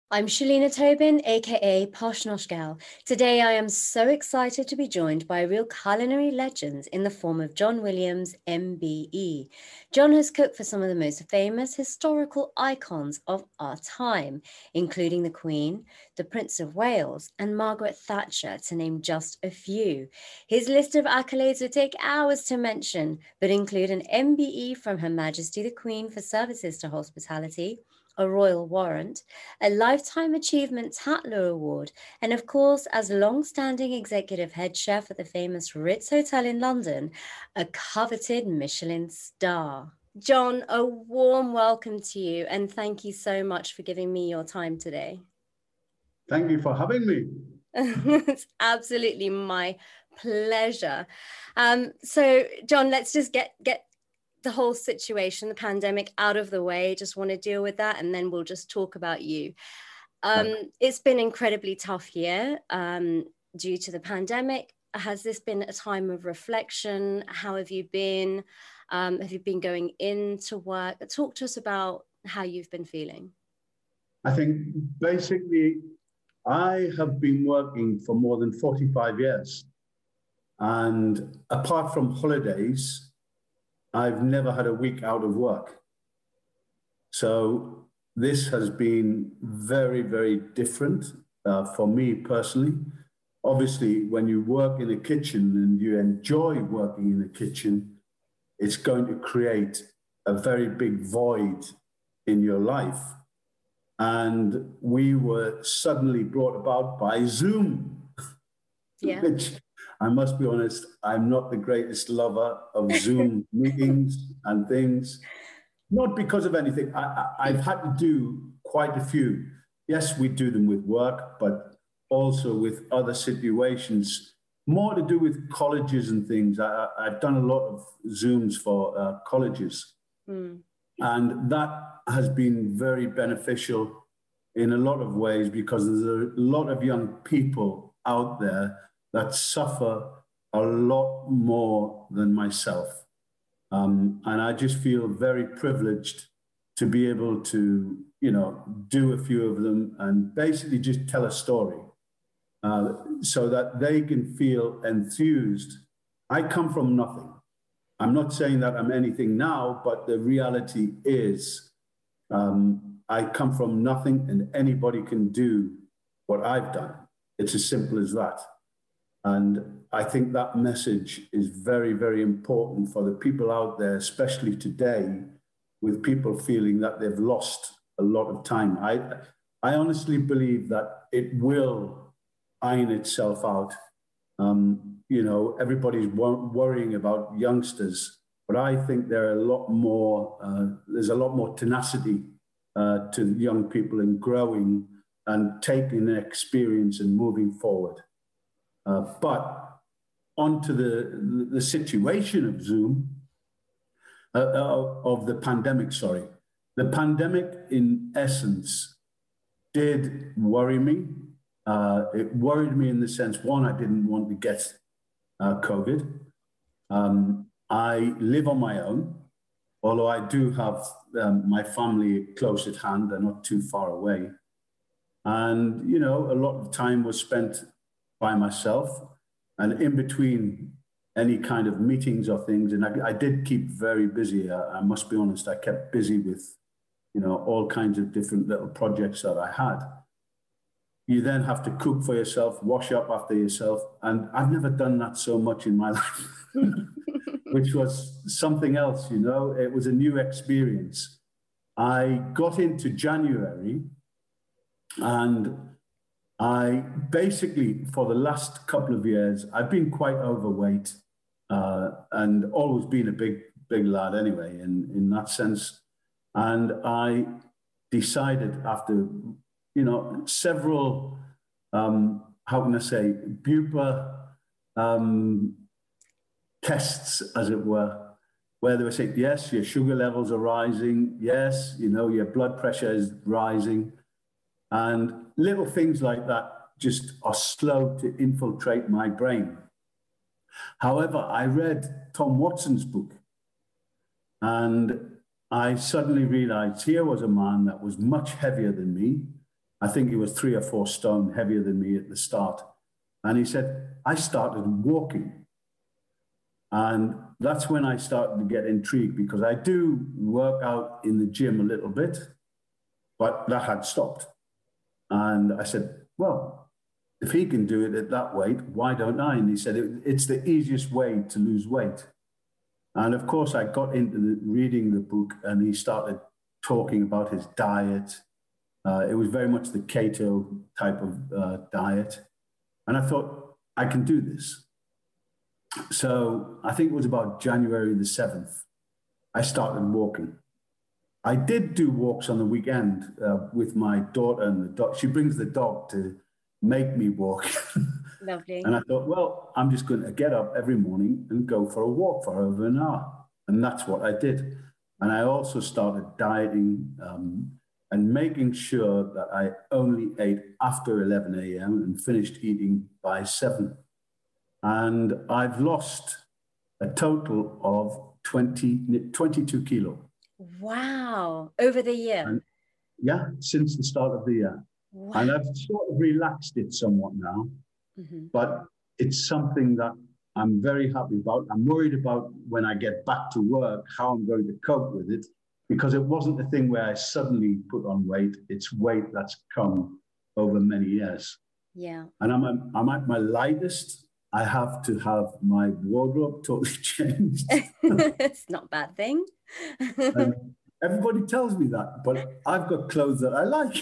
I'm Shalina Tobin, aka Posh Noshgal. Today I am so excited to be joined by a real culinary legend in the form of John Williams, MBE. John has cooked for some of the most famous historical icons of our time, including the Queen, the Prince of Wales, and Margaret Thatcher, to name just a few. His list of accolades would take hours to mention, but include an MBE from Her Majesty the Queen for services to hospitality, a royal warrant, a Lifetime Achievement Tatler Award, and of course, as long-standing executive head chef at the famous Ritz Hotel in London, a coveted Michelin star. John, a warm welcome to you, and thank you so much for giving me your time today. Thank you for having me. It's absolutely my pleasure. So, John, let's just get the whole situation, the pandemic, out of the way. Just want to deal with that, and then we'll just talk about you. It's been an incredibly tough year due to the pandemic. Has this been a time of reflection? How have you been? Have you been going into work? Talk to us about how you've been feeling. I think basically I have been working for more than 45 years. And apart from holidays, I've never had a week out of work. So this has been very, very different for me personally. Obviously, when you work in a kitchen and you enjoy working in a kitchen, it's going to create a very big void in your life. And we were suddenly brought about by Zoom, which I must be honest, I'm not the greatest lover of Zoom meetings and things. Not because of anything. I've had to do quite a few. Yes, we do them with work, but also with other situations, more to do with colleges and things. I've done a lot of Zooms for colleges. And that has been very beneficial in a lot of ways because there's a lot of young people out there that suffer a lot more than myself. And I just feel very privileged to be able to, do a few of them and basically just tell a story so that they can feel enthused. I come from nothing. I'm not saying that I'm anything now, but the reality is I come from nothing and anybody can do what I've done. It's as simple as that. And I think that message is very, very important for the people out there, especially today, with people feeling that they've lost a lot of time. I honestly believe that it will iron itself out. Everybody's worrying about youngsters, but I think there's a lot more tenacity to young people in growing and taking their experience and moving forward. But onto the situation of Zoom, of the pandemic, sorry. The pandemic, in essence, did worry me. It worried me in the sense, one, I didn't want to get COVID. I live on my own, although I do have my family close at hand. They're not too far away. And, a lot of time was spent by myself and in between any kind of meetings or things. And I did keep very busy. I must be honest, I kept busy with, all kinds of different little projects that I had. You then have to cook for yourself, wash up after yourself. And I've never done that so much in my life, which was something else, It was a new experience. I got into January and I basically, for the last couple of years, I've been quite overweight and always been a big lad anyway, in that sense. And I decided after, several, bupa tests, as it were, where they were saying, yes, your sugar levels are rising. Yes, your blood pressure is rising. And little things like that just are slow to infiltrate my brain. However, I read Tom Watson's book and I suddenly realized here was a man that was much heavier than me. I think he was 3 or 4 stone heavier than me at the start. And he said, I started walking. And that's when I started to get intrigued, because I do work out in the gym a little bit, but that had stopped. And I said, well, if he can do it at that weight, why don't I? And he said, it's the easiest way to lose weight. And of course, I got into reading the book, and he started talking about his diet. It was very much the keto type of diet. And I thought, I can do this. So I think it was about January the 7th, I started walking. I did do walks on the weekend with my daughter, and the dog. She brings the dog to make me walk. Lovely. And I thought, well, I'm just going to get up every morning and go for a walk for over an hour. And that's what I did. And I also started dieting and making sure that I only ate after 11 a.m. and finished eating by 7. And I've lost a total of 22 kilo. Wow. Over the year? And, yeah, since the start of the year. Wow. And I've sort of relaxed it somewhat now, but it's something that I'm very happy about. I'm worried about when I get back to work, how I'm going to cope with it, because it wasn't a thing where I suddenly put on weight. It's weight that's come over many years. Yeah. And I'm at my lightest. I have to have my wardrobe totally changed. It's not a bad thing. Everybody tells me that, but I've got clothes that I like.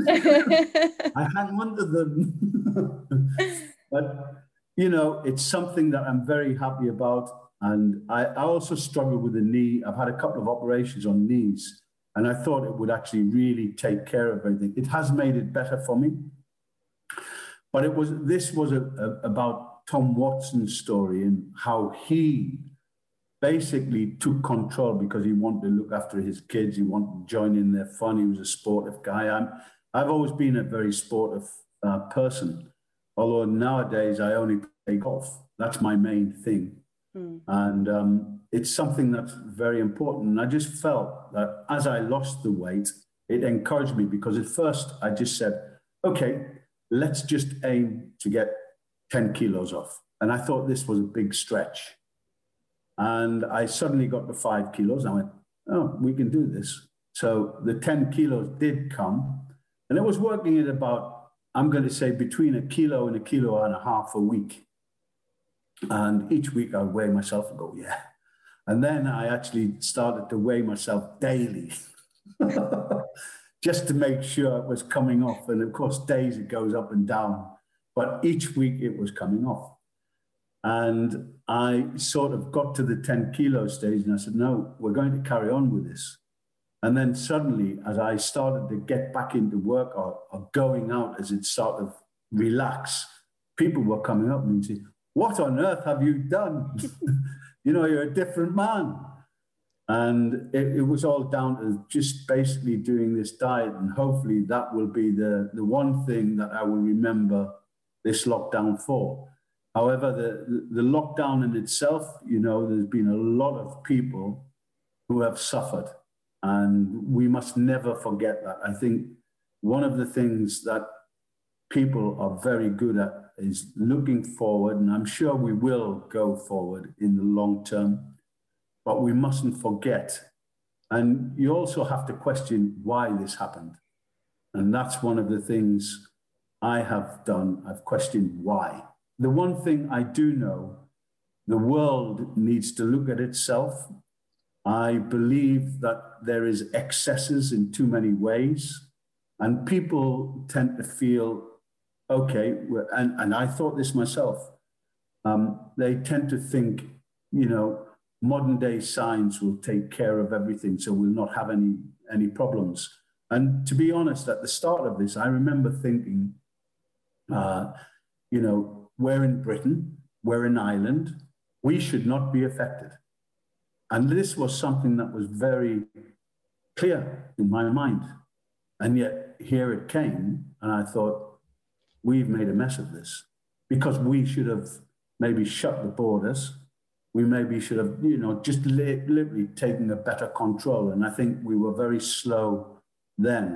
I hang on to them. But, you know, it's something that I'm very happy about. And I also struggle with the knee. I've had a couple of operations on knees, and I thought it would actually really take care of everything. It has made it better for me. But this was about Tom Watson's story and how he basically took control because he wanted to look after his kids. He wanted to join in their fun. He was a sportive guy. I've always been a very sportive person, although nowadays I only play golf. That's my main thing. And it's something that's very important. And I just felt that as I lost the weight, it encouraged me, because at first I just said, okay, let's just aim to get 10 kilos off. And I thought this was a big stretch. And I suddenly got to 5 kilos. I went, oh, we can do this. So the 10 kilos did come. And it was working at about, I'm going to say, between 1 kilo and 1.5 kilos a week. And each week I weigh myself and go, yeah. And then I actually started to weigh myself daily just to make sure it was coming off. And of course, days it goes up and down, but each week it was coming off. And I sort of got to the 10 kilo stage, and I said, no, we're going to carry on with this. And then suddenly, as I started to get back into work or going out, as it sort of relaxed, people were coming up and saying, what on earth have you done? You know, you're a different man. And it was all down to just basically doing this diet. And hopefully that will be the one thing that I will remember this lockdown for. However, the lockdown in itself, you know, there's been a lot of people who have suffered. And we must never forget that. I think one of the things that people are very good at is looking forward, and I'm sure we will go forward in the long term, but we mustn't forget. And you also have to question why this happened. And that's one of the things I have done. I've questioned why. The one thing I do know, the world needs to look at itself. I believe that there is excesses in too many ways, and people tend to feel, okay, and I thought this myself, they tend to think, you know, modern day science will take care of everything, so we'll not have any problems. And to be honest, at the start of this, I remember thinking, you know, we're in Britain, we're in Ireland, we should not be affected. And this was something that was very clear in my mind. And yet here it came, and I thought, we've made a mess of this, because we should have maybe shut the borders. We maybe should have, you know, just literally taken a better control. And I think we were very slow then.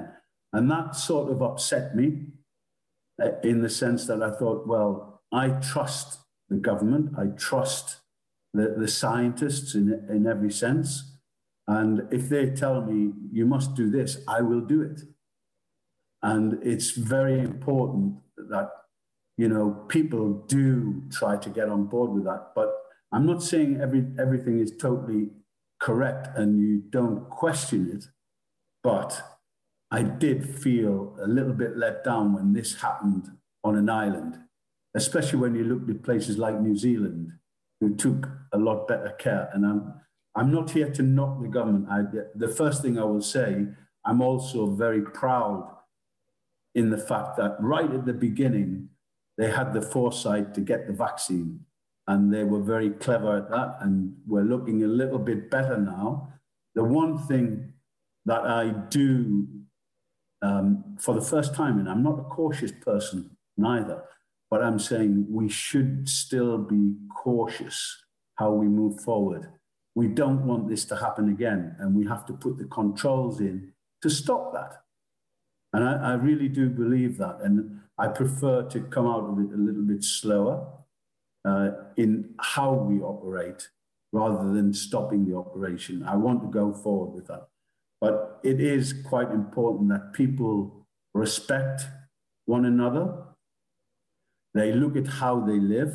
And that sort of upset me in the sense that I thought, well, I trust the government, I trust the scientists in every sense. And if they tell me you must do this, I will do it. And it's very important that, you know, people do try to get on board with that. But I'm not saying everything is totally correct and you don't question it, but I did feel a little bit let down when this happened on an island, especially when you looked at places like New Zealand, who took a lot better care. And I'm not here to knock the government. The first thing I will say, I'm also very proud in the fact that right at the beginning, they had the foresight to get the vaccine. And they were very clever at that. And we're looking a little bit better now. The one thing that I do for the first time, and I'm not a cautious person neither, but I'm saying we should still be cautious how we move forward. We don't want this to happen again, and we have to put the controls in to stop that. And I really do believe that. And I prefer to come out of it a little bit slower in how we operate rather than stopping the operation. I want to go forward with that. But it is quite important that people respect one another. They look at how they live.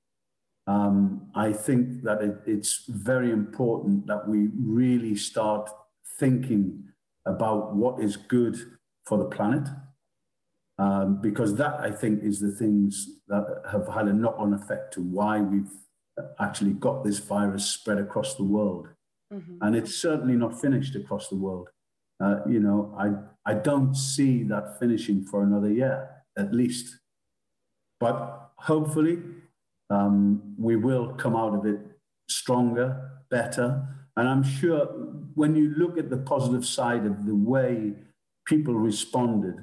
I think that it's very important that we really start thinking about what is good for the planet, because that, I think, is the things that have had a knock-on effect to why we've actually got this virus spread across the world. Mm-hmm. And it's certainly not finished across the world. You know, I don't see that finishing for another year, at least. But hopefully, we will come out of it stronger, better. And I'm sure when you look at the positive side of the way people responded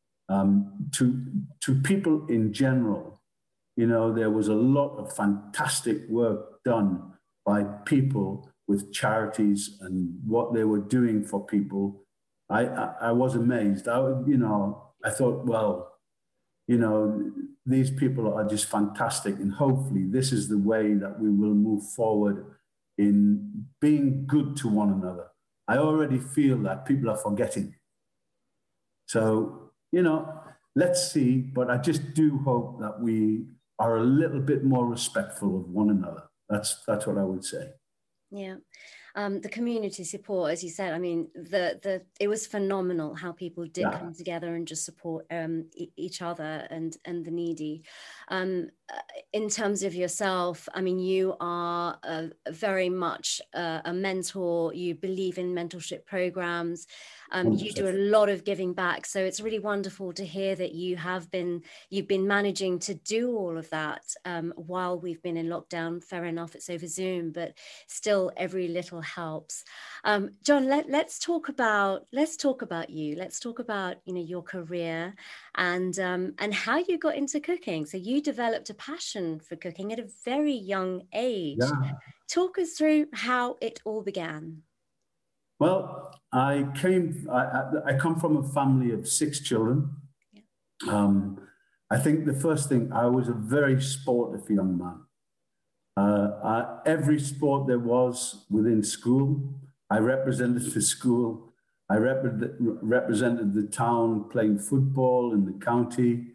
to people in general, you know, there was a lot of fantastic work done by people with charities and what they were doing for people. I was amazed. I thought, well, you know, these people are just fantastic. And hopefully this is the way that we will move forward in being good to one another. I already feel that people are forgetting. So, you know, let's see. But I just do hope that we are a little bit more respectful of one another. That's what I would say. Yeah. The community support, as you said, I mean, it was phenomenal how people did come together and just support each other and the needy. In terms of yourself, I mean, you are very much a mentor. You believe in mentorship programs. You do a lot of giving back. So it's really wonderful to hear that you've been managing to do all of that while we've been in lockdown. Fair enough, it's over Zoom, but still every little helps. John, let's talk about you. Let's talk about, you know, your career and how you got into cooking. So you developed a passion for cooking at a very young age. Yeah. Talk us through how it all began. Well, I come from a family of 6 children. Yeah. I think the first thing, I was a very sportive young man. Every sport there was within school, I represented the school. I represented the town playing football in the county.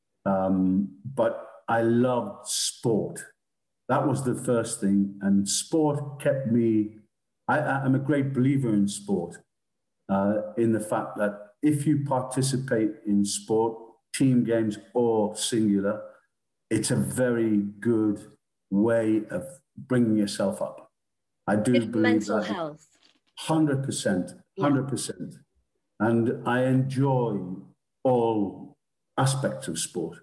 But I loved sport. That was the first thing. And sport kept me, I'm a great believer in sport, in the fact that if you participate in sport, team games or singular, it's a very good way of bringing yourself up. I do believe mental that health. 100%, 100%. Yeah. And I enjoy all aspects of sport.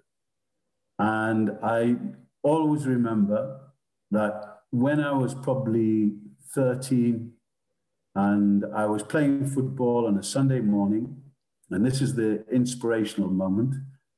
And I always remember that when I was probably 13 and I was playing football on a Sunday morning, and this is the inspirational moment,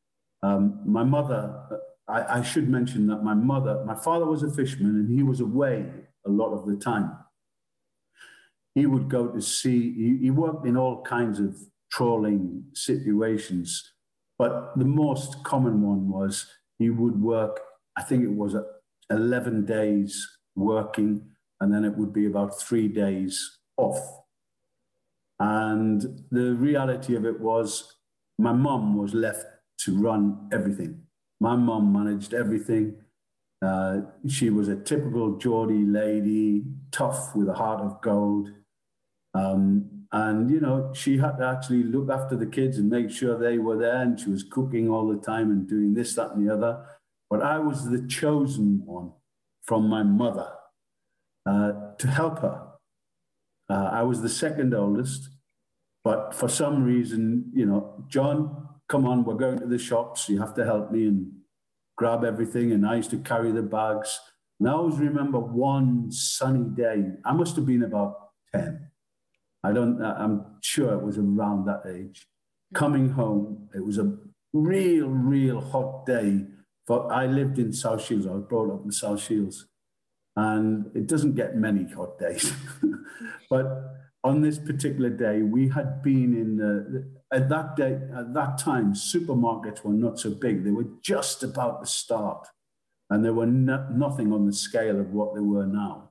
my mother, I should mention that my father was a fisherman and he was away a lot of the time. He would go to sea, he worked in all kinds of trawling situations. But the most common one was he would work, I think it was 11 days working, and then it would be about 3 days off. And the reality of it was my mum was left to run everything. My mum managed everything. She was a typical Geordie lady, tough with a heart of gold. And, you know, she had to actually look after the kids and make sure they were there. And she was cooking all the time and doing this, that, and the other. But I was the chosen one from my mother to help her. I was the second oldest. But for some reason, you know, John, come on, we're going to the shops. You have to help me and grab everything. And I used to carry the bags. And I always remember one sunny day. I must have been about 10. I'm sure it was around that age. Coming home, it was a real hot day. I lived in South Shields. I was brought up in South Shields. And it doesn't get many hot days. But on this particular day, we had been in at that time, supermarkets were not so big. They were just about to start. And there were nothing on the scale of what they were now.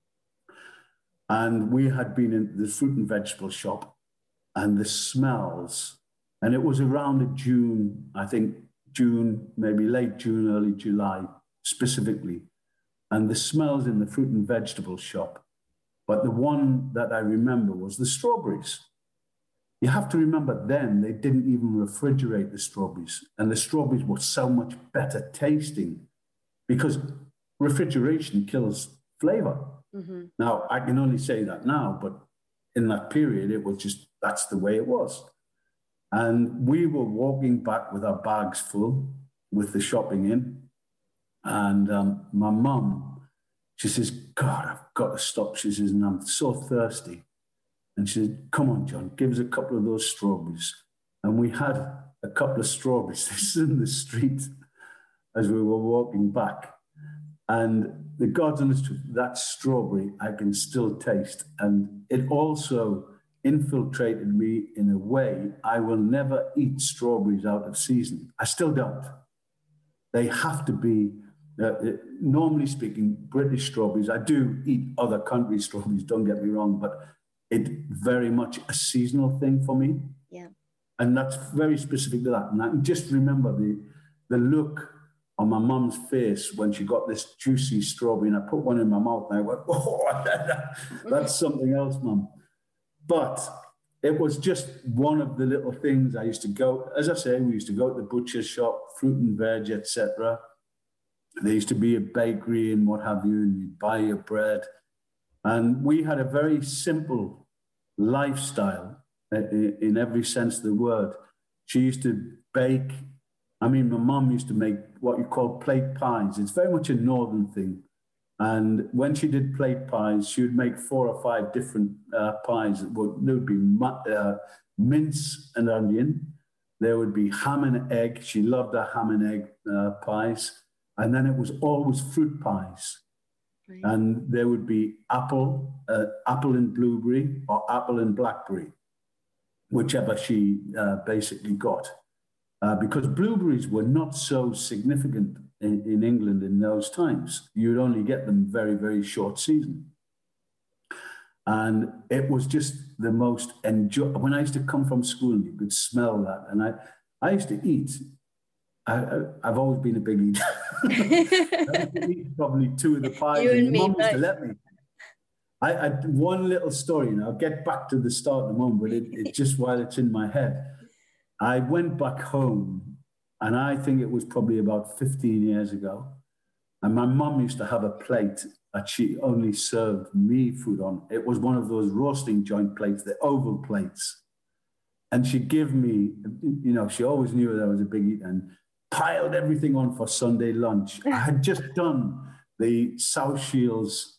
And we had been in the fruit and vegetable shop, and the smells, and it was around June, I think June, maybe late June, early July, specifically. And the smells in the fruit and vegetable shop. But the one that I remember was the strawberries. You have to remember then, they didn't even refrigerate the strawberries. And the strawberries were so much better tasting because refrigeration kills flavor. Mm-hmm. Now, I can only say that now, but in that period, it was just, that's the way it was. And we were walking back with our bags full with the shopping in. And my mum, she says, God, I've got to stop. She says, and I'm so thirsty. And she said, come on, John, give us a couple of those strawberries. And we had a couple of strawberries. This is in the street as we were walking back. And the God's honest truth, that strawberry I can still taste. And it also infiltrated me in a way I will never eat strawberries out of season. I still don't. They have to be, normally speaking, British strawberries. I do eat other countries' strawberries, don't get me wrong, but it's very much a seasonal thing for me. Yeah. And that's very specific to that. And I can just remember the look on my mum's face when she got this juicy strawberry, and I put one in my mouth and I went, oh, that's something else, Mum. But it was just one of the little things I used to go, as I say, we used to go to the butcher's shop, fruit and veg, etc. There used to be a bakery and what have you, and you'd buy your bread. And we had a very simple lifestyle in every sense of the word. She used to bake. I mean, my mum used to make what you call plate pies. It's very much a northern thing. And when she did plate pies, she would make 4 or 5 different pies. There would be mince and onion. There would be ham and egg. She loved her ham and egg pies. And then it was always fruit pies. Right. And there would be apple and blueberry, or apple and blackberry, whichever she basically got. Because blueberries were not so significant in England in those times. You'd only get them very, very short season. And it was just the most when I used to come from school, you could smell that. And I used to eat. I've always been a big eater. I used to eat probably 2 of the pies. You and me, Mum used to let me. I one little story, and I'll get back to the start in a moment, but it just while it's in my head. I went back home, and I think it was probably about 15 years ago. And my mum used to have a plate that she only served me food on. It was one of those roasting joint plates, the oval plates. And she'd give me, you know, she always knew that I was a big eater, and piled everything on for Sunday lunch. I had just done the South Shields,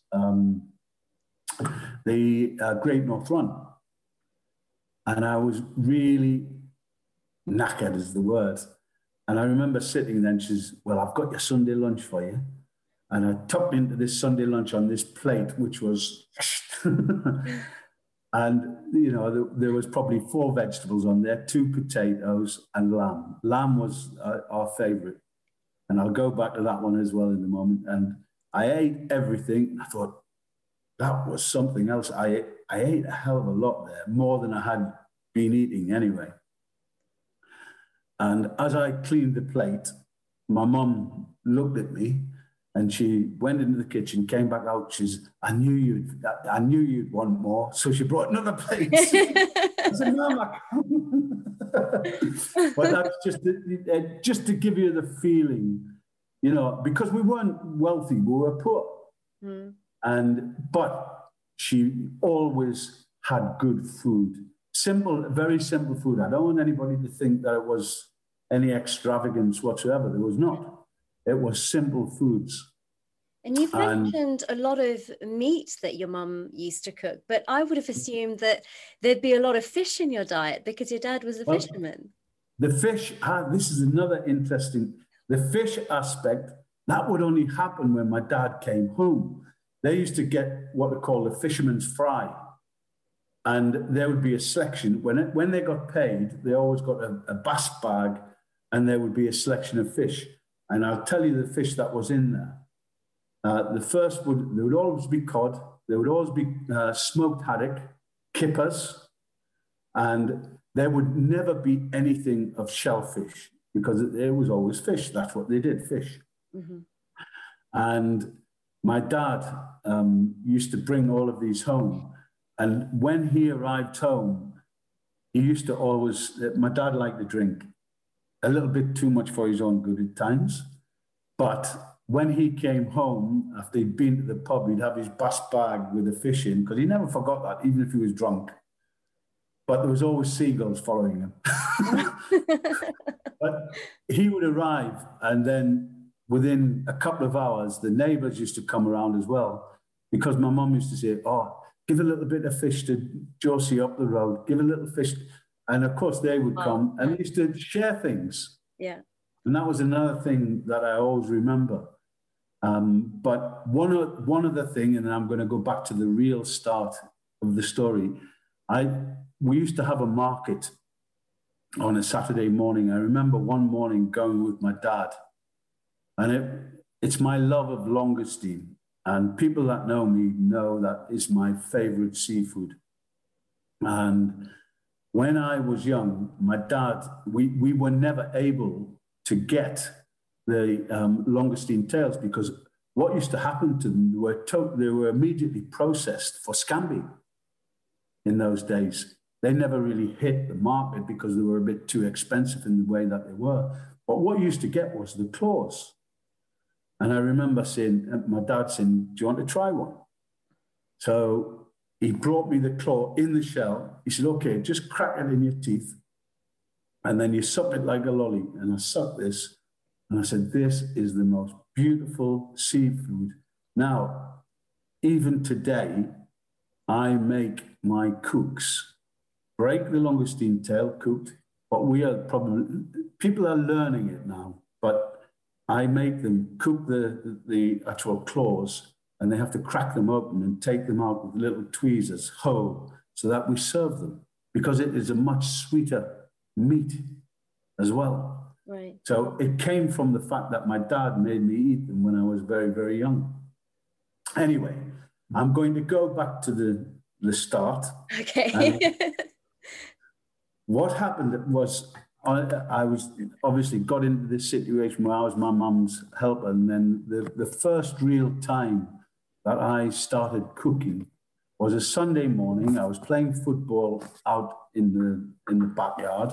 the Great North Run. And I was really knackered is the word. And I remember sitting there and she says, well, I've got your Sunday lunch for you. And I tucked into this Sunday lunch on this plate, which was, And, you know, there was probably 4 vegetables on there, 2 potatoes and lamb. Lamb was our favorite. And I'll go back to that one as well in a moment. And I ate everything. I thought, that was something else. I ate a hell of a lot there, more than I had been eating anyway. And as I cleaned the plate, my mum looked at me and she went into the kitchen, came back out. She's, I knew you'd want more. So she brought another plate. I said, no, I can't. But that's just to give you the feeling, you know, because we weren't wealthy, we were poor. But she always had good food. Simple, very simple food. I don't want anybody to think that it was any extravagance whatsoever. There was not. It was simple foods. And you've mentioned a lot of meat that your mum used to cook, but I would have assumed that there'd be a lot of fish in your diet because your dad was a fisherman. The fish, this is another interesting, the fish aspect, that would only happen when my dad came home. They used to get what they call the fisherman's fry. And there would be a selection. When they got paid, they always got a bass bag and there would be a selection of fish. And I'll tell you the fish that was in there. There would always be cod. There would always be smoked haddock, kippers, and there would never be anything of shellfish because it was always fish. That's what they did, fish. And my dad used to bring all of these home. And when he arrived home, he used to always, my dad liked to drink a little bit too much for his own good at times. But when he came home, after he'd been to the pub, he'd have his bass bag with the fish in, because he never forgot that, even if he was drunk. But there was always seagulls following him. But he would arrive, and then within a couple of hours, the neighbours used to come around as well, because my mum used to say, oh, give a little bit of fish to Josie up the road, give a little fish. And of course, they would come and they used to share things. Yeah. And that was another thing that I always remember. But one other thing, and I'm going to go back to the real start of the story. We used to have a market on a Saturday morning. I remember one morning going with my dad, and it's my love of langoustine. And people that know me know that is my favorite seafood. And when I was young, my dad, we were never able to get the langoustine tails, because what used to happen to them, they were immediately processed for scampi in those days. They never really hit the market because they were a bit too expensive in the way that they were. But what you used to get was the claws. And I remember my dad saying, do you want to try one? So he brought me the claw in the shell. He said, okay, just crack it in your teeth. And then you suck it like a lolly. And I sucked this. And I said, this is the most beautiful seafood. Now, even today, I make my cooks break the langoustine tail cooked, but people are learning it now, but I make them cook the actual claws, and they have to crack them open and take them out with little tweezers whole, so that we serve them, because it is a much sweeter meat as well. Right. So it came from the fact that my dad made me eat them when I was very, very young. Anyway, I'm going to go back to the start. Okay. What happened was I was obviously got into this situation where I was my mum's helper, and then the first real time that I started cooking was a Sunday morning. I was playing football out in the backyard,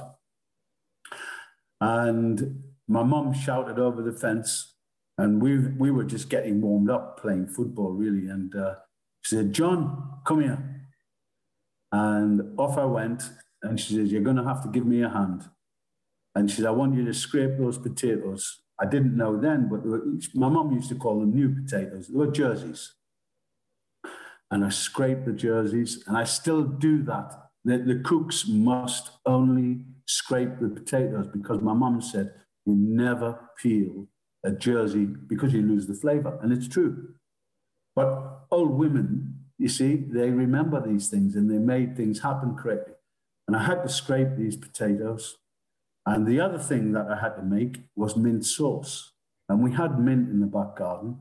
and my mum shouted over the fence, and we were just getting warmed up playing football, really. And she said, John, come here. And off I went, and she says, you're going to have to give me a hand. And she said, I want you to scrape those potatoes. I didn't know then, but my mum used to call them new potatoes. They were jerseys. And I scraped the jerseys, and I still do that. The cooks must only scrape the potatoes, because my mum said, you never peel a jersey because you lose the flavor. And it's true. But old women you see, they remember these things and they made things happen correctly. And I had to scrape these potatoes. And the other thing that I had to make was mint sauce. And we had mint in the back garden.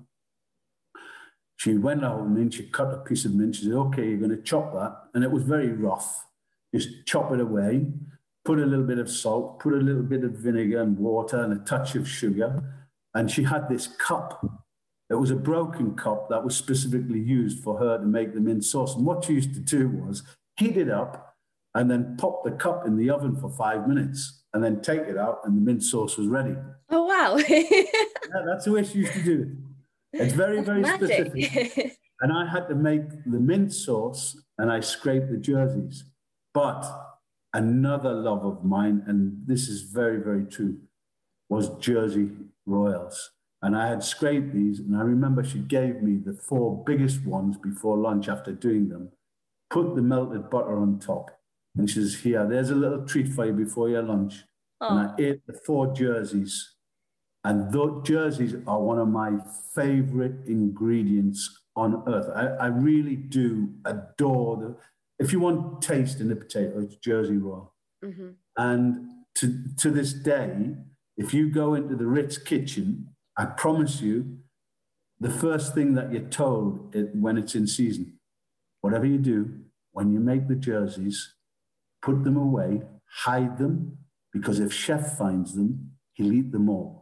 She went out with mint, she cut a piece of mint. She said, okay, you're going to chop that. And it was very rough. Just chop it away, put a little bit of salt, put a little bit of vinegar and water and a touch of sugar. And she had this cup. It was a broken cup that was specifically used for her to make the mint sauce. And what she used to do was heat it up and then pop the cup in the oven for 5 minutes and then take it out and the mint sauce was ready. Oh, wow. Yeah, that's the way she used to do it. It's very, very Magic. specific. And I had to make the mint sauce and I scraped the jerseys. But another love of mine, and this is very, very true, was Jersey Royals. And I had scraped these, and I remember she gave me the 4 biggest ones before lunch after doing them, put the melted butter on top. And she says, here, there's a little treat for you before your lunch. Oh. And I ate the 4 jerseys. And those jerseys are one of my favorite ingredients on earth. I really do adore them. If you want taste in a potato, it's Jersey Royal. Mm-hmm. And to this day, if you go into the Ritz kitchen, I promise you, the first thing that you're told when it's in season, whatever you do, when you make the jerseys, put them away, hide them, because if chef finds them, he'll eat them all.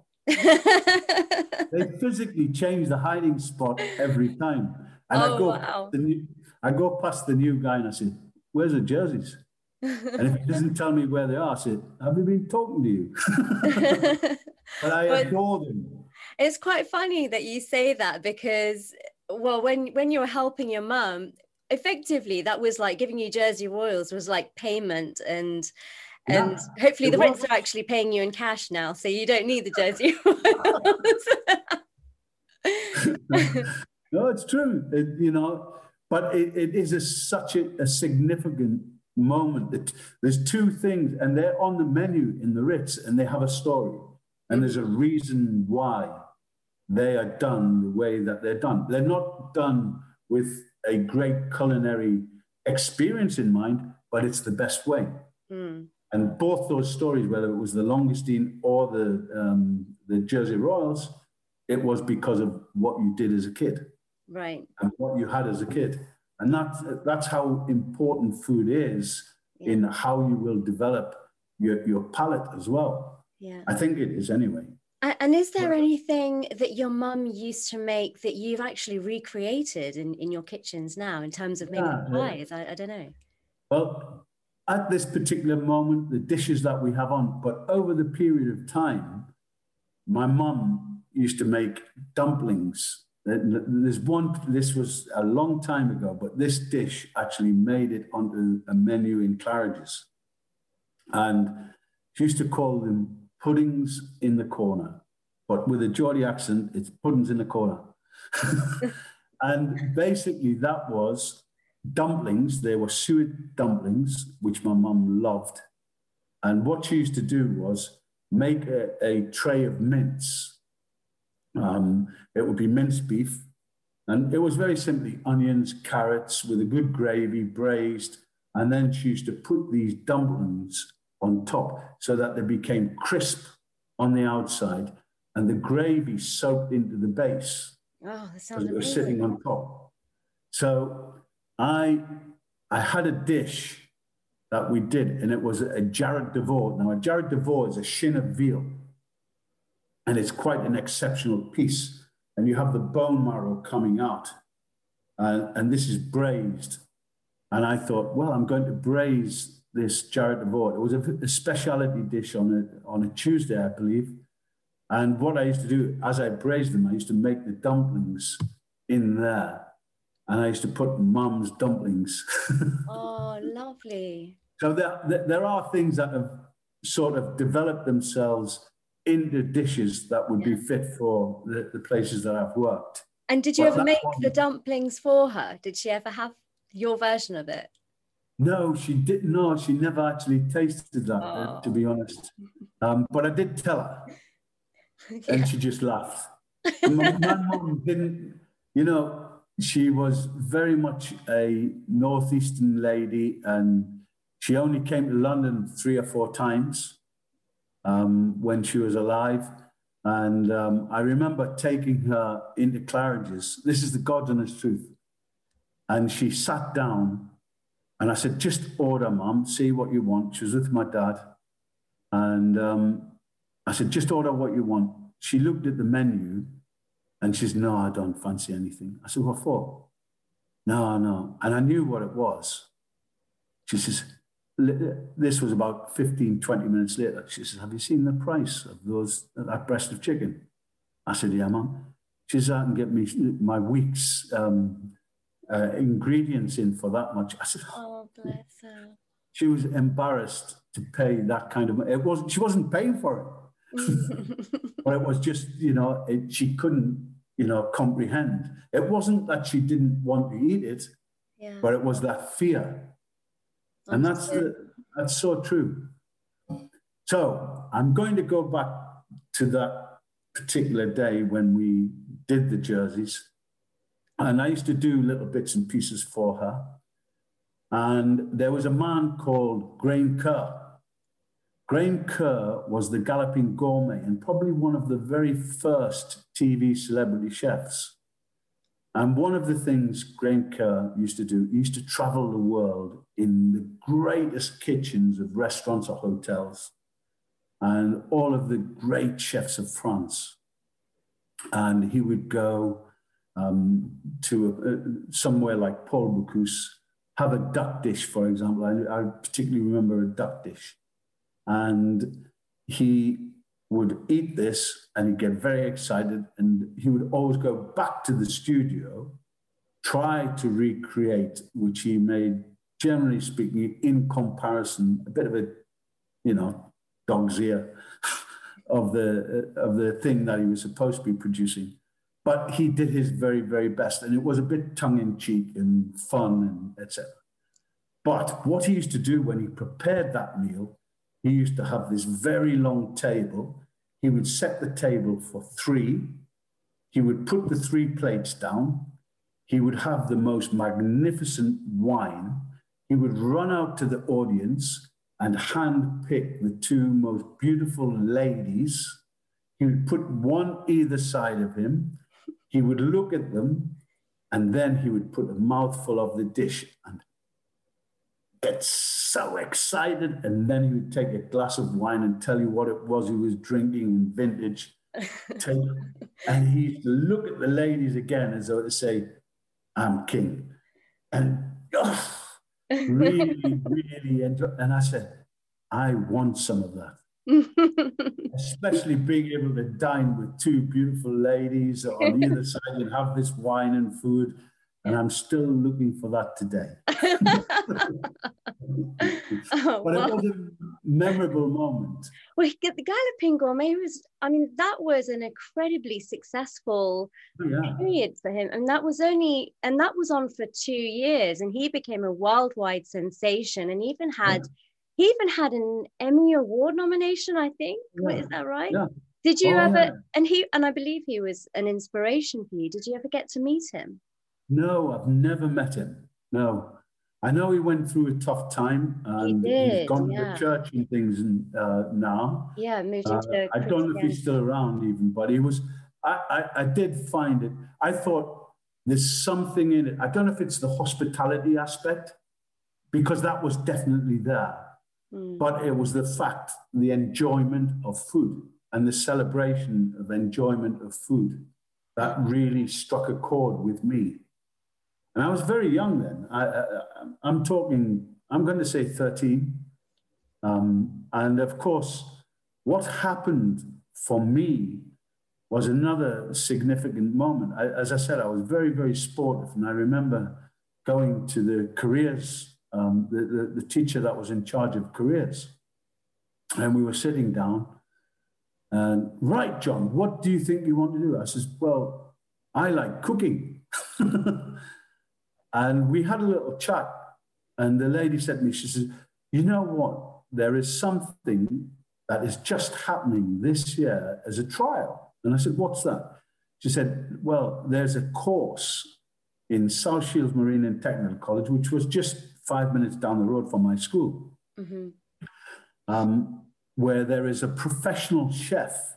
They physically change the hiding spot every time. And I go past the new guy and I say, where's the jerseys? And if he doesn't tell me where they are, I say, have we been talking to you? But I adore them. It's quite funny that you say that because, well, when you were helping your mum, effectively that was like giving you Jersey Royals was like payment and hopefully the Ritz are actually paying you in cash now, so you don't need the Jersey Royals. No, it's true. But it is such a significant moment that there's 2 things and they're on the menu in the Ritz and they have a story and there's a reason why they are done the way that they're done. They're not done with a great culinary experience in mind, but it's the best way. Mm. And both those stories, whether it was the Longestine or the Jersey Royals, it was because of what you did as a kid. Right. And what you had as a kid. And that's how important food is in how you will develop your palate as well. Yeah. I think it is anyway. And is there anything that your mum used to make that you've actually recreated in your kitchens now in terms of maybe pies? I don't know. Well, at this particular moment, the dishes that we have on, but over the period of time, my mum used to make dumplings. This was a long time ago, but this dish actually made it onto a menu in Claridge's. And she used to call them puddings in the corner, but with a Geordie accent, it's puddings in the corner. And basically that was dumplings. They were suet dumplings, which my mum loved. And what she used to do was make a tray of mince. It would be minced beef. And it was very simply onions, carrots with a good gravy, braised. And then she used to put these dumplings on top so that they became crisp on the outside and the gravy soaked into the base. Oh, that sounds amazing. It was sitting on top. So I had a dish that we did, and it was a Jarret de Veau. Now, a Jarret de Veau is a shin of veal, and it's quite an exceptional piece. And you have the bone marrow coming out, and this is braised. And I thought, well, I'm going to braise this Jarret de Veau. It was a specialty dish on a Tuesday, I believe. And what I used to do, as I braised them, I used to make the dumplings in there. And I used to put mum's dumplings. Oh, lovely. So there are things that have sort of developed themselves into dishes that would be fit for the places that I've worked. And did you ever make the dumplings for her? Did she ever have your version of it? No, she didn't. No, she never actually tasted that, to be honest. But I did tell her. And she just laughed. My mum didn't, she was very much a Northeastern lady, and she only came to London 3 or 4 times when she was alive. And I remember taking her into Claridge's. This is the God honest truth. And she sat down, and I said, just order, Mum, see what you want. She was with my dad. And I said, just order what you want. She looked at the menu, and she said, no, I don't fancy anything. I said, what for? No. And I knew what it was. She says, this was about 15, 20 minutes later. She says, have you seen the price of that breast of chicken? I said, yeah, Mum. She says, I can get me my week's ingredients in for that much. I said, oh, bless her. She was embarrassed to pay that kind of money. She wasn't paying for it. But it was just, she couldn't, comprehend. It wasn't that she didn't want to eat it, but it was that fear. And that's so true. So I'm going to go back to that particular day when we did the jerseys. And I used to do little bits and pieces for her. And there was a man called Graham Kerr. Graham Kerr was the Galloping Gourmet and probably one of the very first TV celebrity chefs. And one of the things Graham Kerr used to do, he used to travel the world in the greatest kitchens of restaurants or hotels and all of the great chefs of France. And he would go to somewhere like Paul Bocuse, have a duck dish, for example. I particularly remember a duck dish. And he would eat this and he'd get very excited, and he would always go back to the studio, try to recreate, which he made, generally speaking, in comparison, a bit of a, dog's ear of the thing that he was supposed to be producing. But he did his very, very best, and it was a bit tongue-in-cheek and fun and etc. But what he used to do when he prepared that meal, he used to have this very long table. He would set the table for 3. He would put the 3 plates down. He would have the most magnificent wine. He would run out to the audience and hand-pick the 2 most beautiful ladies. He would put one either side of him. He would look at them, and then he would put a mouthful of the dish and get so excited. And then he would take a glass of wine and tell you what it was he was drinking in vintage. And he used to look at the ladies again as though to say, I'm king. And really, really enjoy. And I said, I want some of that. Especially being able to dine with 2 beautiful ladies on either side and have this wine and food. And I'm still looking for that today. But it was a memorable moment. Well, the Galloping Gourmet that was an incredibly successful period for him. And that was on for 2 years. And he became a worldwide sensation, and even had an Emmy Award nomination, I think. Yeah. Is that right? Yeah. Did you ever? Yeah. And I believe he was an inspiration for you. Did you ever get to meet him? No, I've never met him. No. I know he went through a tough time, and he's gone to church and things now. Yeah, moved into I don't know if he's still around even, but he was, I did find it. I thought there's something in it. I don't know if it's the hospitality aspect, because that was definitely there. But it was the fact, the enjoyment of food and the celebration of enjoyment of food that really struck a chord with me. And I was very young then. I'm going to say 13. And of course, what happened for me was another significant moment. As I said, I was very, very sportive. And I remember going to the careers, the teacher that was in charge of careers. And we were sitting down. And, right, John, what do you think you want to do? I says, well, I like cooking. And we had a little chat. And the lady said to me, she says, you know what? There is something that is just happening this year as a trial. And I said, what's that? She said, well, there's a course in South Shields Marine and Technical College, which was just 5 minutes down the road from my school, where there is a professional chef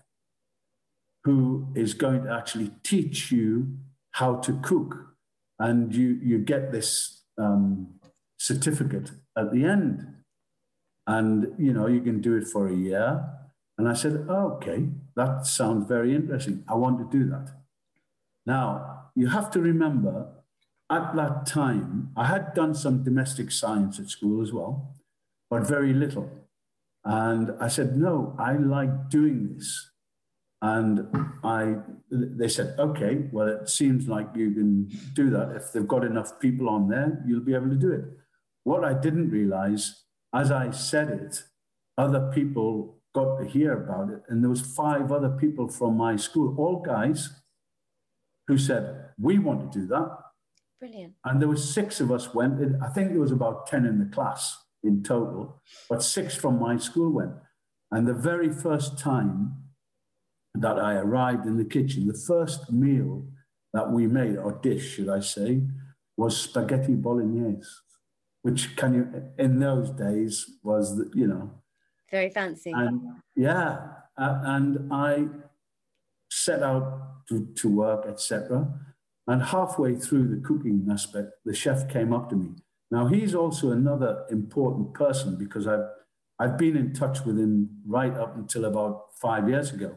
who is going to actually teach you how to cook. And you get this certificate at the end. And, you know, you can do it for a year. And I said, oh, okay, that sounds very interesting. I want to do that. Now, you have to remember, at that time, I had done some domestic science at school as well, but very little. And I said, no, I like doing this. And they said, okay, well, it seems like you can do that. If they've got enough people on there, you'll be able to do it. What I didn't realize, as I said it, other people got to hear about it. And there was 5 other people from my school, all guys, who said, we want to do that. Brilliant. And there were 6 of us went. I think there was about 10 in the class in total, but 6 from my school went. And the very first time that I arrived in the kitchen, the first meal that we made, or dish, should I say, was spaghetti bolognese, which in those days was, you know. Very fancy. And yeah, and I set out to work, etc. And halfway through the cooking aspect, the chef came up to me. Now, he's also another important person because I've been in touch with him right up until about 5 years ago.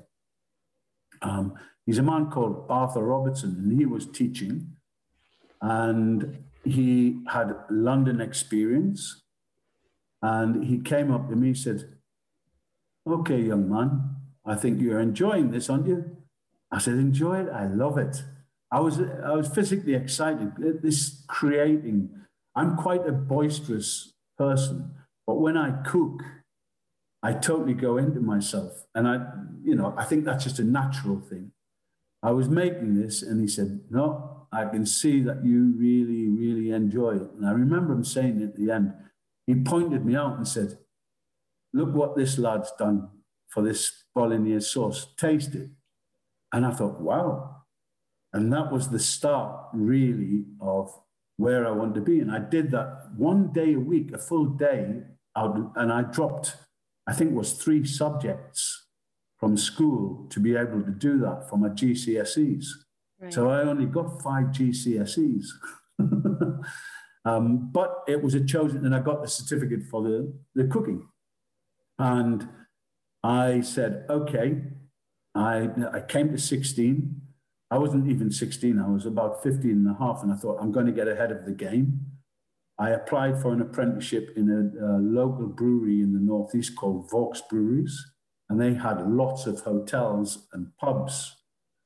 He's a man called Arthur Robertson, and he was teaching, and he had London experience. And he came up to me and said, okay, young man, I think you're enjoying this, aren't you? I said, enjoy it? I love it. I was physically excited. This creating, I'm quite a boisterous person, but when I cook, I totally go into myself. And I think that's just a natural thing. I was making this and he said, no, I can see that you really, really enjoy it. And I remember him saying at the end, he pointed me out and said, look what this lad's done for this bolognese sauce. Taste it. And I thought, wow. And that was the start, really, of where I wanted to be. And I did that 1 day a week, a full day out, and I dropped, I think it was 3 subjects from school to be able to do that for my GCSEs. Right. So I only got 5 GCSEs. But it was a chosen, and I got the certificate for the cooking. And I said, okay, I came to 16. I wasn't even 16. I was about 15 and a half. And I thought, I'm going to get ahead of the game. I applied for an apprenticeship in a local brewery in the Northeast called Vaux Breweries. And they had lots of hotels and pubs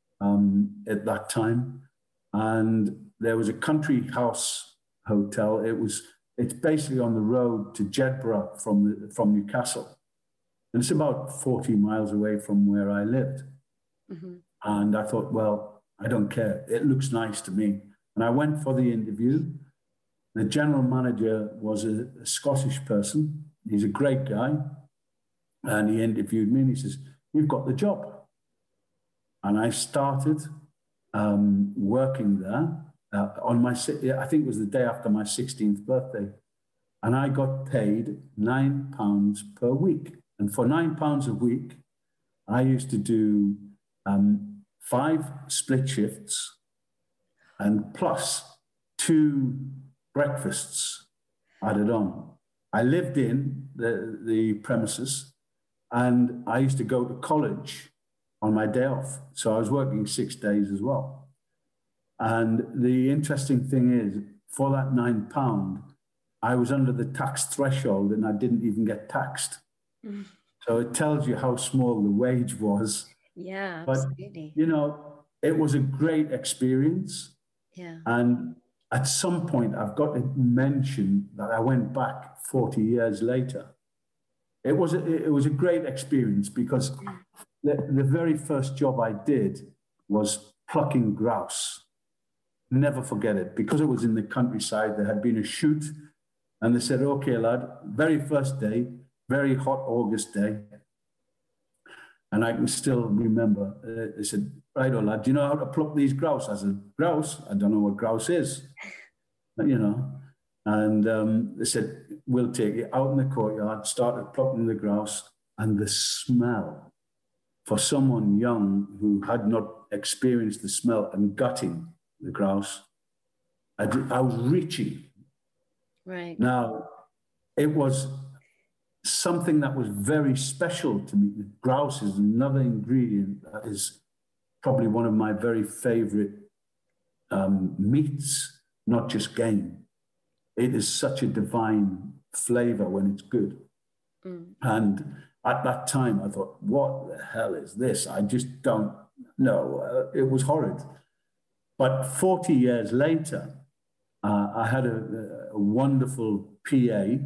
at that time. And there was a country house hotel. It's basically on the road to Jedburgh from Newcastle. And it's about 40 miles away from where I lived. Mm-hmm. And I thought, well, I don't care. It looks nice to me. And I went for the interview. The general manager was a Scottish person. He's a great guy. And he interviewed me and he says, you've got the job. And I started working there I think it was the day after my 16th birthday. And I got paid £9 per week. And for £9 a week, I used to do 5 split shifts and plus 2 breakfasts added on. I lived in the premises and I used to go to college on my day off. So I was working 6 days as well. And the interesting thing is, for that £9, I was under the tax threshold and I didn't even get taxed. Mm. So it tells you how small the wage was. Yeah, absolutely. But, it was a great experience. Yeah. And at some point, I've got to mention that I went back 40 years later. It was a great experience because the very first job I did was plucking grouse. Never forget it. Because it was in the countryside, there had been a shoot and they said, okay, lad, very first day, very hot August day, And I can still remember, they said, right, oh lad, do you know how to pluck these grouse? I said, grouse? I don't know what grouse is, you know. And they said, we'll take you out in the courtyard, started plucking the grouse, and the smell for someone young who had not experienced the smell and gutting the grouse, I was reaching. Right. Now, it was something that was very special to me. Grouse is another ingredient that is probably one of my very favorite meats, not just game. It is such a divine flavor when it's good. And at that time, I thought, what the hell is this? I just don't know. It was horrid. But 40 years later, I had a wonderful PA,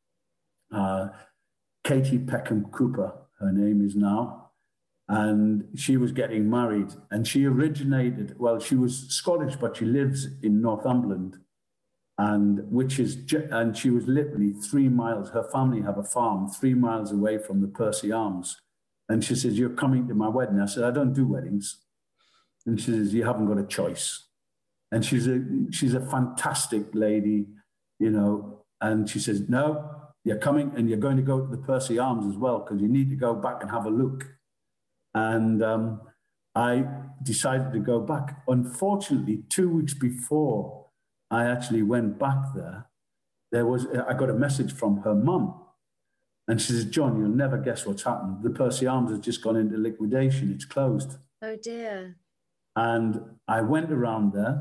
Katie Peckham Cooper, her name is now, and she was getting married. And she originated, well, she was Scottish, but she lives in Northumberland, and she was literally 3 miles. Her family have a farm 3 miles away from the Percy Arms. And she says, you're coming to my wedding. I said, I don't do weddings. And she says, you haven't got a choice. And she's a fantastic lady, you know. And she says, no, you're coming and you're going to go to the Percy Arms as well, because you need to go back and have a look. And I decided to go back. Unfortunately, 2 weeks before I actually went back there, I got a message from her mum. And she says, John, you'll never guess what's happened. The Percy Arms has just gone into liquidation. It's closed. Oh, dear. And I went around there.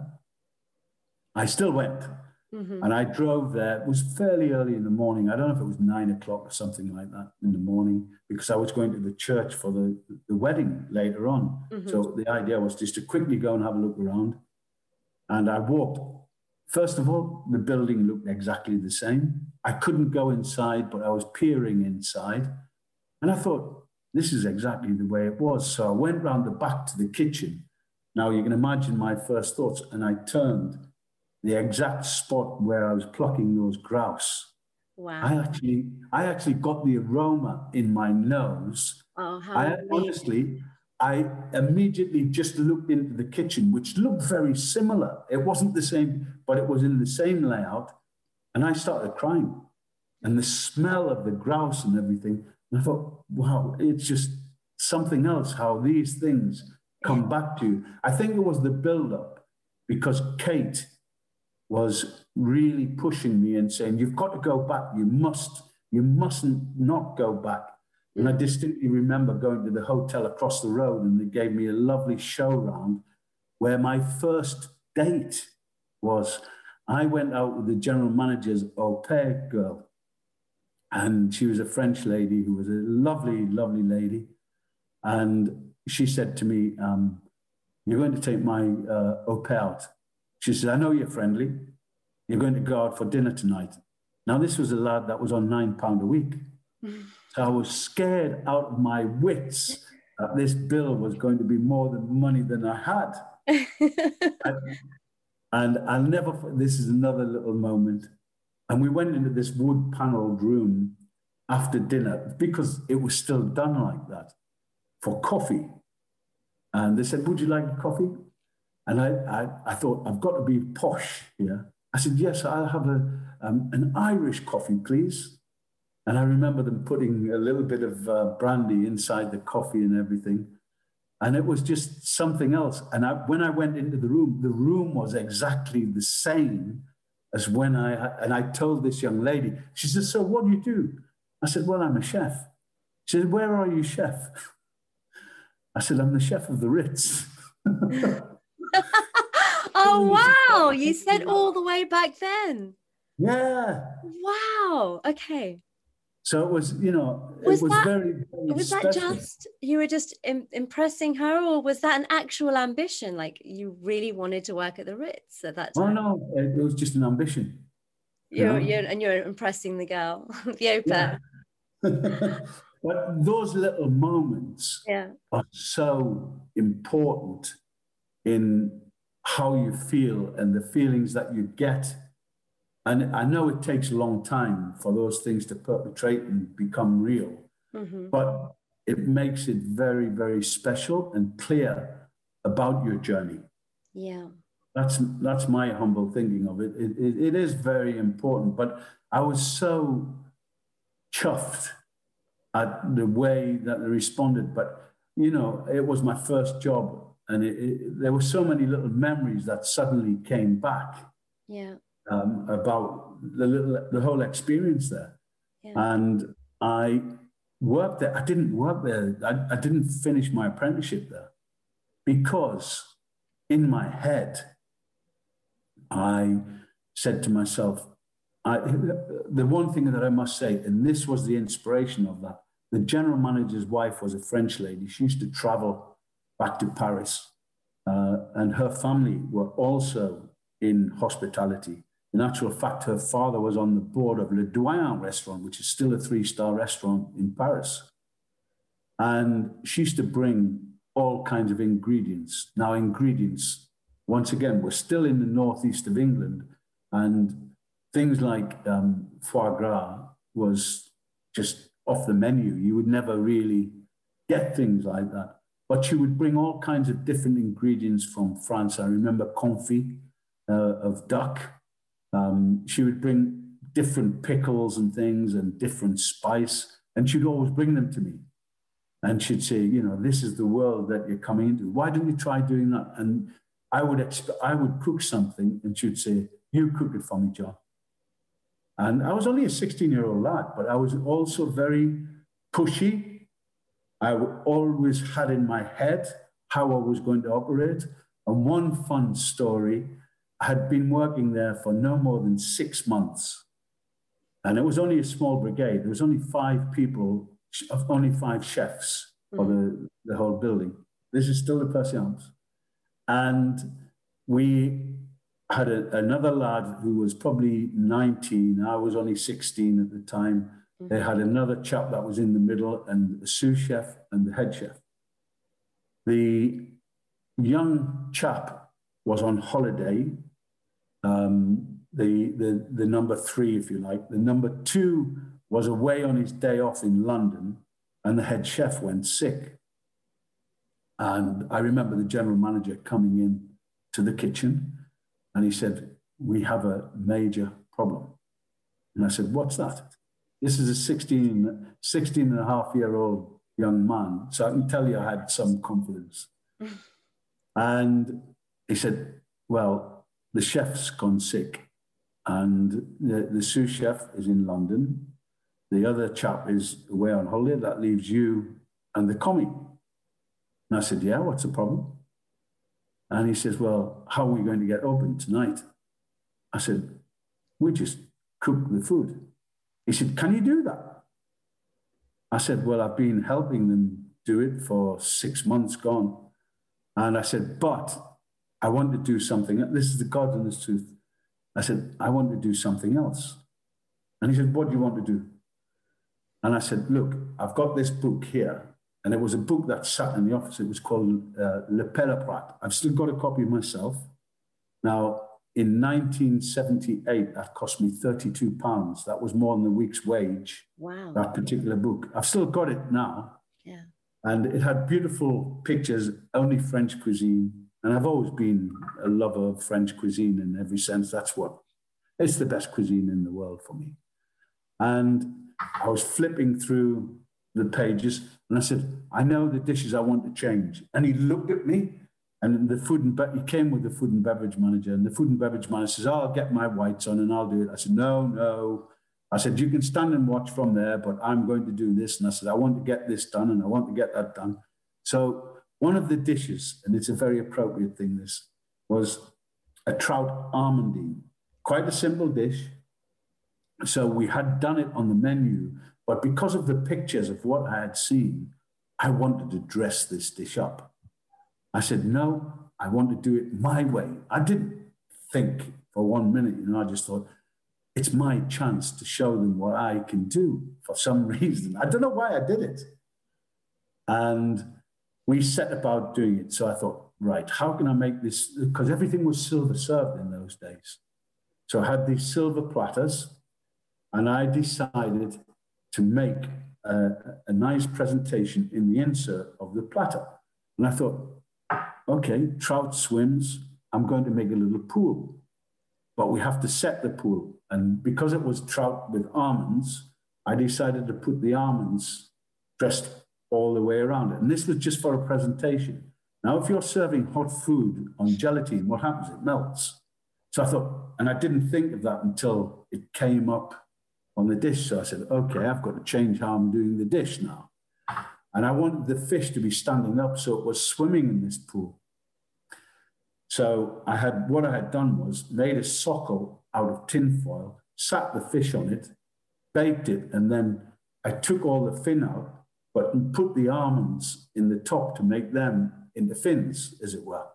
I still went. And I drove there. It was fairly early in the morning. I don't know if it was 9 o'clock or something like that in the morning, because I was going to the church for the wedding later on. So the idea was just to quickly go and have a look around. And I walked. First of all, the building looked exactly the same. I couldn't go inside, but I was peering inside. And I thought, this is exactly the way it was. So I went round the back to the kitchen. Now you can imagine my first thoughts. And I turned the exact spot where I was plucking those grouse. Wow. I actually got the aroma in my nose. Oh, how I immediately just looked into the kitchen, which looked very similar. It wasn't the same, but it was in the same layout. And I started crying. And the smell of the grouse and everything. And I thought, wow, it's just something else, how these things come back to you. I think it was the build-up, because Kate was really pushing me and saying, you've got to go back. You mustn't not go back. And I distinctly remember going to the hotel across the road, and they gave me a lovely show round where my first date was. I went out with the general manager's au pair girl, and she was a French lady who was a lovely, lovely lady. And she said to me, you're going to take my au pair out. She said, I know you're friendly. You're going to go out for dinner tonight. Now, this was a lad that was on £9 a week. So I was scared out of my wits that this bill was going to be more money than I had. And I'll never, this is another little moment. And we went into this wood paneled room after dinner, because it was still done like that, for coffee. And they said, would you like a coffee? And I thought, I've got to be posh here. I said, yes, I'll have an Irish coffee, please. And I remember them putting a little bit of brandy inside the coffee and everything. And it was just something else. And when I went into the room was exactly the same as when I told this young lady. She said, so what do you do? I said, well, I'm a chef. She said, where are you, chef? I said, I'm the chef of the Ritz. Oh, wow. You said all the way back then. Yeah. Wow. Okay. So it was, you know, was very that just, you were just impressing her, or was that an actual ambition? Like you really wanted to work at the Ritz at that time? Oh, no, it was just an ambition. You're impressing the girl, the au pair. Yeah. But those little moments are so important in how you feel and the feelings that you get. And I know it takes a long time for those things to perpetrate and become real. But it makes it very, very special and clear about your journey. Yeah. That's my humble thinking of it. It is very important, but I was so chuffed at the way that they responded. But, you know, it was my first job, and there were so many little memories that suddenly came back. Yeah. About the whole experience there. Yeah. And I worked there. I didn't work there. I didn't finish my apprenticeship there because in my head, I said to myself, the one thing that I must say, and this was the inspiration of that, the general manager's wife was a French lady. She used to travel back to Paris, and her family were also in hospitality. In actual fact, her father was on the board of Le Doyen restaurant, which is still a 3-star restaurant in Paris. And she used to bring all kinds of ingredients. Now, ingredients, once again, we're still in the northeast of England, and things like foie gras was just off the menu. You would never really get things like that. But she would bring all kinds of different ingredients from France. I remember confit of duck. She would bring different pickles and things and different spice, and she'd always bring them to me. And she'd say, you know, this is the world that you're coming into. Why don't you try doing that? And I would cook something, and she'd say, you cook it for me, John. And I was only a 16-year-old lad, but I was also very pushy. I always had in my head how I was going to operate. And one fun story, I had been working there for no more than 6 months. And it was only a small brigade. There was only 5 people, only 5 chefs for the whole building. This is still the Patience. And we had another lad who was probably 19. I was only 16 at the time. They had another chap that was in the middle, and the sous chef and the head chef. The young chap was on holiday, the number 3, if you like. The number 2 was away on his day off in London, and the head chef went sick. And I remember the general manager coming in to the kitchen, and he said, we have a major problem. And I said, what's that? This is a 16 and a half year old young man. So I can tell you I had some confidence. And he said, well, the chef's gone sick, and the sous chef is in London. The other chap is away on holiday. That leaves you and the commie. And I said, yeah, what's the problem? And he says, well, how are we going to get open tonight? I said, we just cook the food. He said, can you do that? I said, well, I've been helping them do it for 6 months gone. And I said, but I want to do something. This is the God and the truth. I said, I want to do something else. And he said, what do you want to do? And I said, look, I've got this book here. And it was a book that sat in the office. It was called Le Père Prat. I've still got a copy myself. Now, in 1978, that cost me £32. That was more than a week's wage. Wow. That particular book. I've still got it now. Yeah. And it had beautiful pictures, only French cuisine. And I've always been a lover of French cuisine in every sense. It's the best cuisine in the world for me. And I was flipping through the pages, and I said, I know the dishes I want to change. And he looked at me, and he came with the food and beverage manager, and the food and beverage manager says, I'll get my whites on and I'll do it. I said, no. I said, you can stand and watch from there, but I'm going to do this. And I said, I want to get this done, and I want to get that done. So one of the dishes, and it's a very appropriate thing, this was a trout almondine. Quite a simple dish. So we had done it on the menu, but because of the pictures of what I had seen, I wanted to dress this dish up. I said, no, I want to do it my way. I didn't think for 1 minute, I just thought, it's my chance to show them what I can do for some reason. I don't know why I did it. And we set about doing it. So I thought, right, how can I make this? Because everything was silver served in those days. So I had these silver platters, and I decided to make a nice presentation in the insert of the platter. And I thought, okay, trout swims, I'm going to make a little pool. But we have to set the pool. And because it was trout with almonds, I decided to put the almonds dressed all the way around it. And this was just for a presentation. Now, if you're serving hot food on gelatine, what happens? It melts. So I thought, and I didn't think of that until it came up on the dish. So I said, okay, I've got to change how I'm doing the dish now. And I wanted the fish to be standing up so it was swimming in this pool. So what I had done was made a sockle out of tin foil, sat the fish on it, baked it, and then I took all the fin out, but put the almonds in the top to make them into fins, as it were.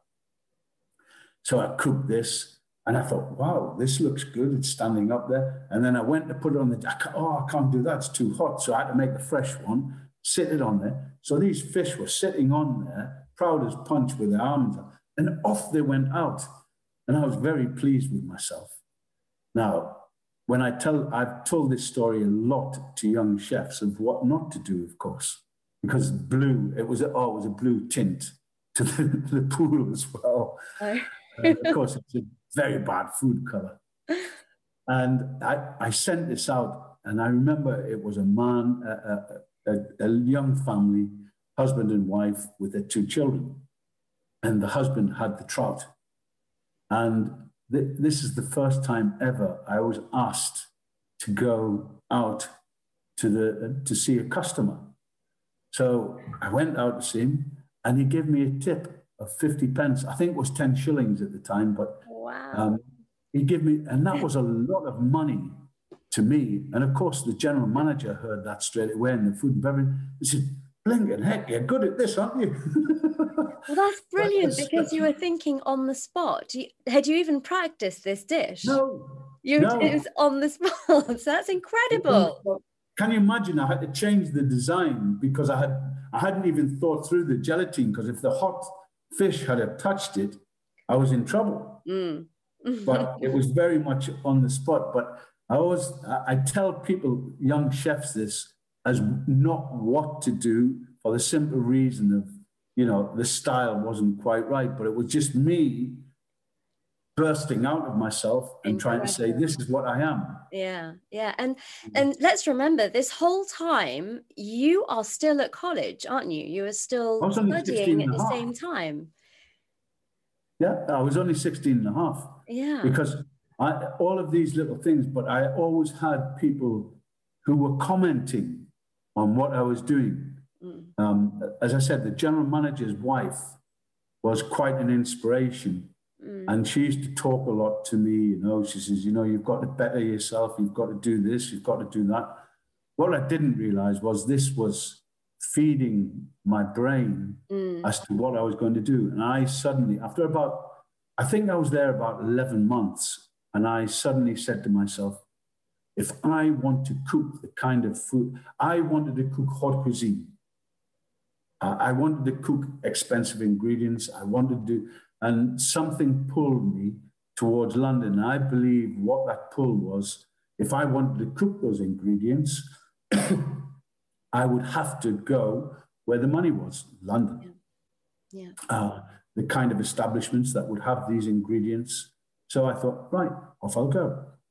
So I cooked this, and I thought, wow, this looks good. It's standing up there. And then I went to put it on I can't do that. It's too hot. So I had to make a fresh one, sit it on there. So these fish were sitting on there, proud as punch with their almonds on. And off they went out. And I was very pleased with myself. Now, I've told this story a lot to young chefs of what not to do, of course, because blue, it was a blue tint to the pool as well. Of course, it's a very bad food color. And I sent this out, and I remember it was a man, a young family, husband and wife with their 2 children. And the husband had the trout. And this is the first time ever I was asked to go out to see a customer. So I went out to see him, and he gave me a tip of 50 pence. I think it was 10 shillings at the time, but wow. He gave me, and that was a lot of money to me. And of course, the general manager heard that straight away in the food and beverage. He said, blinking heck, you're good at this, aren't you? Well, that's brilliant, because you were thinking on the spot. Had you even practiced this dish? No. It was on the spot. So that's incredible. Can you imagine? I had to change the design because I hadn't even thought through the gelatine, because if the hot fish had touched it, I was in trouble. But it was very much on the spot. But I tell people, young chefs, this as not what to do, for the simple reason of, the style wasn't quite right, but it was just me bursting out of myself and trying to say, this is what I am. Yeah. And let's remember, this whole time, you are still at college, aren't you? You were still studying at the same time. Yeah, I was only 16 and a half. Yeah. Because all of these little things, but I always had people who were commenting on what I was doing. As I said, the general manager's wife was quite an inspiration. And she used to talk a lot to me, she says, you've got to better yourself. You've got to do this. You've got to do that. What I didn't realize was this was feeding my brain as to what I was going to do. And I suddenly, after I think I was there about 11 months, and I suddenly said to myself, if I want to cook the kind of food, I wanted to cook haute cuisine. I wanted to cook expensive ingredients. And something pulled me towards London. I believe what that pull was, if I wanted to cook those ingredients, I would have to go where the money was, London. The kind of establishments that would have these ingredients. So I thought, right, off I'll go.